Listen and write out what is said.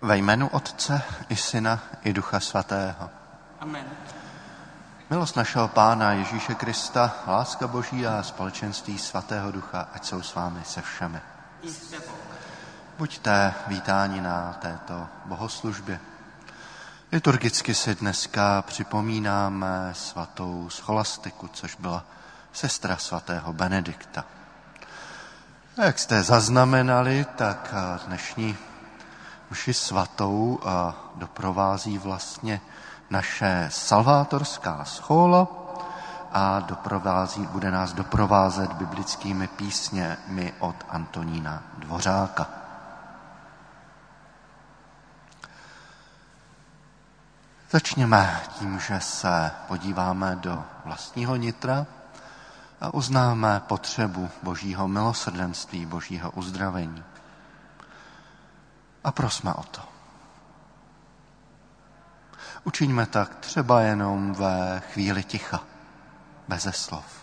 Ve jménu Otce i Syna i Ducha Svatého. Amen. Milost našeho Pána Ježíše Krista, láska Boží a společenství Svatého Ducha, ať jsou s vámi se všemi. I s tebou. Buďte vítáni na této bohoslužbě. Liturgicky si dneska připomínáme svatou Scholastiku, což byla sestra svatého Benedikta. A jak jste zaznamenali, tak dnešní mši svatou doprovází vlastně naše salvátorská schola a bude nás doprovázet biblickými písněmi od Antonína Dvořáka. Začněme tím, že se podíváme do vlastního nitra a uznáme potřebu Božího milosrdenství, Božího uzdravení. A prosme o to. Učiňme tak třeba jenom ve chvíli ticha, beze slov.